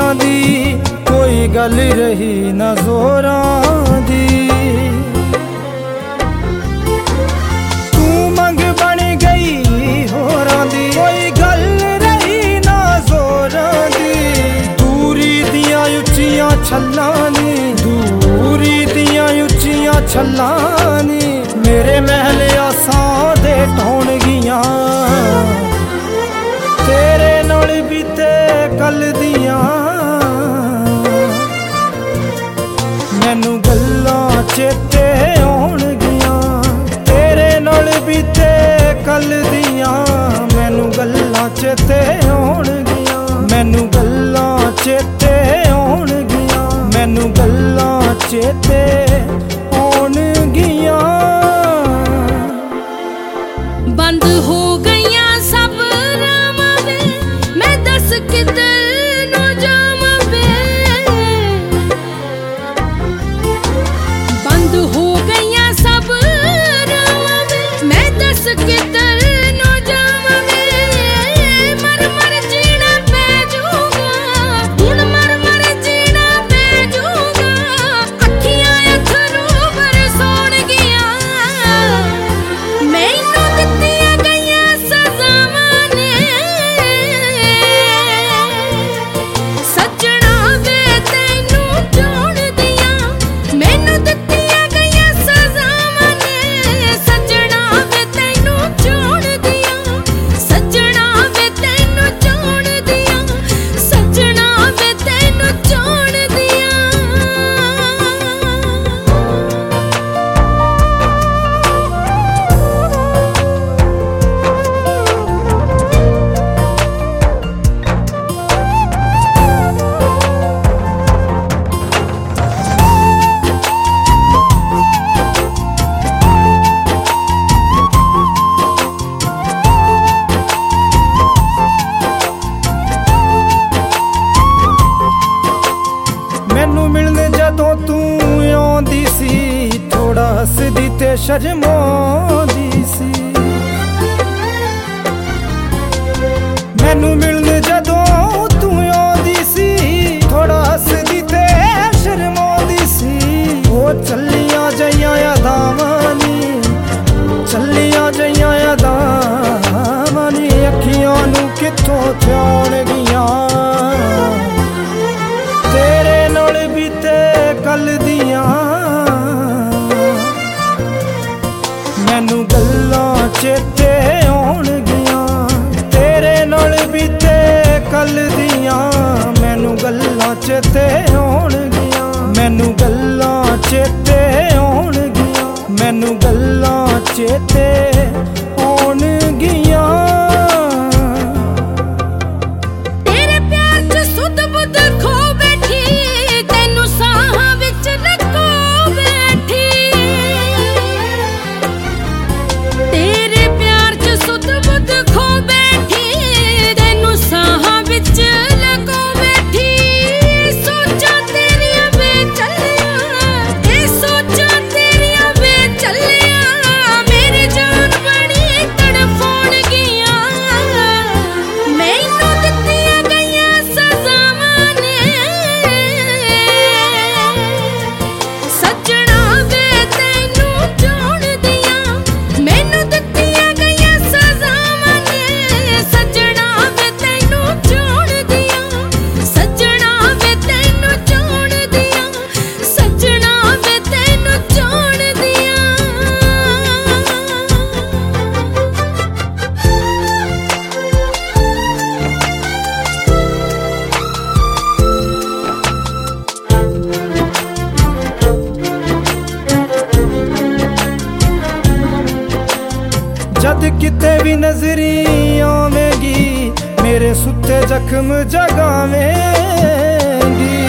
दी कोई गल रही ना जोरां दी। तू मंग बन गई होरां दी कोई गल रही ना जोरां दी। दूरी दियां उच्चियां छल्लां नी, दूरी दियां उच्चियां छल्लां नी मेरे महल आसां दे ढौण गियां। तेरे नाल बीते कल दियां मैनू गल्लां चेते आउणगियां। तेरे नाल बीते कल दियां मैनू गल्लां चेते आउणगियां। मैनू गल्लां चेते आउणगियां। मैनू गल्लां चेते आउणगियां। बंद हो गईयां सब रावां वे, मैं दस किधर नु जावां वे। बंद हो गईयां सब रावां वे, मैं दस किधर नु जावां वे। मर मर जीना पै जूगा, हुण मर मर जीना पै जूगा। अखियां अथरू बरसौण गियां, मैनू दित्तियां गईयां सज़ावां ने। सज्जणा वे तैनू चोण दियां, मैनू दित्तियां गईयां सज़ावां ने। सज्जणा वे तैनू चोण दियां, सज्जणा वे तैनू चोण दियां, सज्जणा वे तैनू चोण दियां। मैनू मिलने जदों तू आउंदी सी थोड़ा हसदी ते शर्माउंदी सी। मैनू मिलने जदों तू आउंदी सी थोड़ा हसदी ते शर्माउंदी सी। ओ चलियां जइयां यादां नी, चलियां जइयां यादां नी अखियां नू कित्थों ध्याणगियां। तेरे नाल बीते कल दियां मैनू गल्लां चेते आउणगियां। तेरे नाल बीते कल दियां मैनू गल्लां चेते आउणगियां। मैनू गल्लां चेते आउणगियां। मैनू गल्लां चेते आउणगियां। तेरे प्यार च सुध बुध खो बैठी, तैनू साहां विच लको बैठी। तेरे प्यार च सुध बुध खो बैठी, तैनू साहां विच लको बैठी। सोचां तेरियां वे चलियां, ए सोचां तेरियां वे चलियां। मेरी जान बड़ी तड़फौण गियां, मैनू दित्तियां गईयां सज़ावां ने। सज्जणा वे तैनू चोण दियां, मैनू दित्तियां गईयां सज़ावां ने। सज्जणा वे तैनू चोण दियां, सज्जणा वे तैनू चोण दियां, सज्जणा वे तैनू चोण दियां। जद किते भी नजरी आवेगी मेरे सुते जख्म जगावेगी।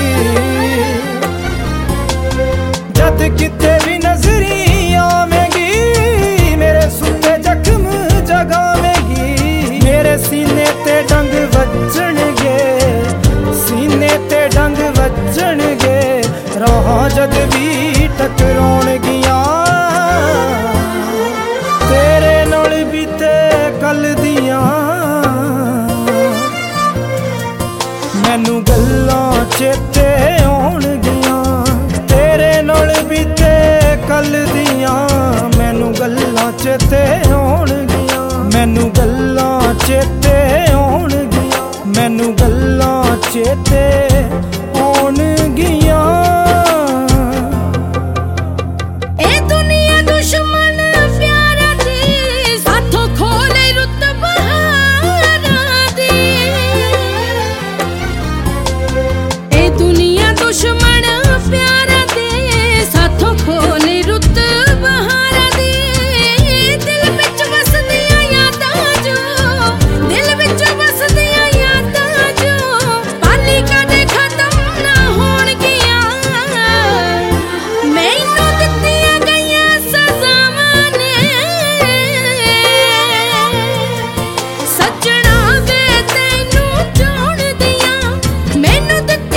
जद किते भी नजरी आवेगी मेरे सुते जख्म जगावेगी। मेरे सीने ते डंग वजणगे, सीने ते डंग वजणगे। राह जद भी टकराउणगियां तेरे नाल बीते कल दियां। मैनू ਗੱਲਾਂ ਚੇਤੇ ਆਉਣਗੀਆਂ, ਤੇਰੇ ਨਾਲ ਬੀਤੇ ਕੱਲ ਦੀਆਂ ਮੈਨੂੰ ਗੱਲਾਂ ਚੇਤੇ ਆਉਣਗੀਆਂ, ਮੈਨੂੰ ਗੱਲਾਂ ਚੇਤੇ ਆਉਣਗੀਆਂ, ਮੈਨੂੰ ਗੱਲਾਂ ਚੇਤੇ ਆਉਣਗੀਆਂ। ਇਹ ਦੁਨੀਆ ਦੁਸ਼ਮਣ ਪਿਆਰਾਂ ਦੀ, ਸਾਥੋਂ ਖੋਲੇ ਰੁੱਤ ਬਹਾਰਾਂ ਦੀ। ਇਹ ਦੁਨੀਆ ਦੁਸ਼ਮਣ ਪਿਆਰਾਂ ਦੀ, ਸਾਥੋਂ ਖੋਲੇ ਰੁੱਤ ਬਹਾਰਾਂ ਦੀ। ਦਿਲ ਵਿੱਚ ਵਸਦੀਆਂ ਯਾਦਾਂ ਜੋ, ਦਿਲ ਵਿੱਚ ਵਸਦੀਆਂ ਯਾਦਾਂ ਜੋ, ਪਾਲੀ ਕਦੇ ਖਤਮ ਨਾ ਹੋਣਗੀਆਂ। ਮੈਨੂੰ ਦਿੱਤੀਆਂ ਗਈਆਂ ਸਜ਼ਾਵਾਂ ਨੇ ਸੱਜਣਾ ਵੇ ਤੈਨੂੰ ਜਾਣਦੀਆਂ, ਮੈਨੂੰ